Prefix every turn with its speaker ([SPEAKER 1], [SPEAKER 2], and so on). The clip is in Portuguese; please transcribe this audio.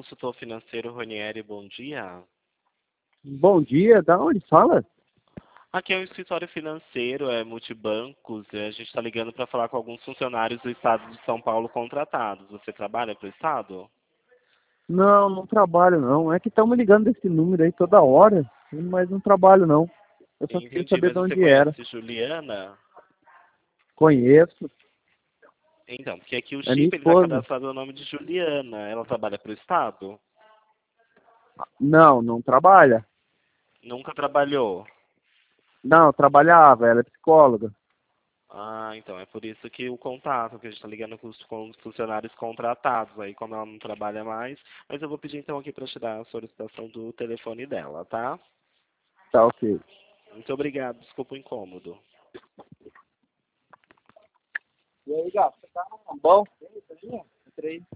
[SPEAKER 1] consultor financeiro Ronieri, bom dia.
[SPEAKER 2] Bom dia, da onde fala?
[SPEAKER 1] Aqui é o escritório financeiro, é Multibancos, e a gente está ligando para falar com alguns funcionários do estado de São Paulo contratados. Você trabalha para o estado?
[SPEAKER 2] Não, não trabalho não. É que estão me ligando desse número aí toda hora, mas não trabalho não. Eu só queria
[SPEAKER 1] Entendi,
[SPEAKER 2] saber
[SPEAKER 1] mas
[SPEAKER 2] de
[SPEAKER 1] você
[SPEAKER 2] onde era.
[SPEAKER 1] conhece Juliana?
[SPEAKER 2] Conheço,
[SPEAKER 1] Então, porque aqui o
[SPEAKER 2] é minha
[SPEAKER 1] chip ele está
[SPEAKER 2] esposa.
[SPEAKER 1] cadastrado no nome de Juliana. Ela trabalha para o estado?
[SPEAKER 2] Não, não trabalha.
[SPEAKER 1] Nunca trabalhou.
[SPEAKER 2] Não, trabalhava, ela é psicóloga.
[SPEAKER 1] Ah, então é por isso que o contato, que a gente está ligando com os funcionários contratados, aí como ela não trabalha mais, mas eu vou pedir então aqui para tirar a solicitação do telefone dela, tá?
[SPEAKER 2] Tá ok.
[SPEAKER 1] Muito obrigado, desculpa o incômodo.
[SPEAKER 2] E aí, gato, você tá bom? Entrei.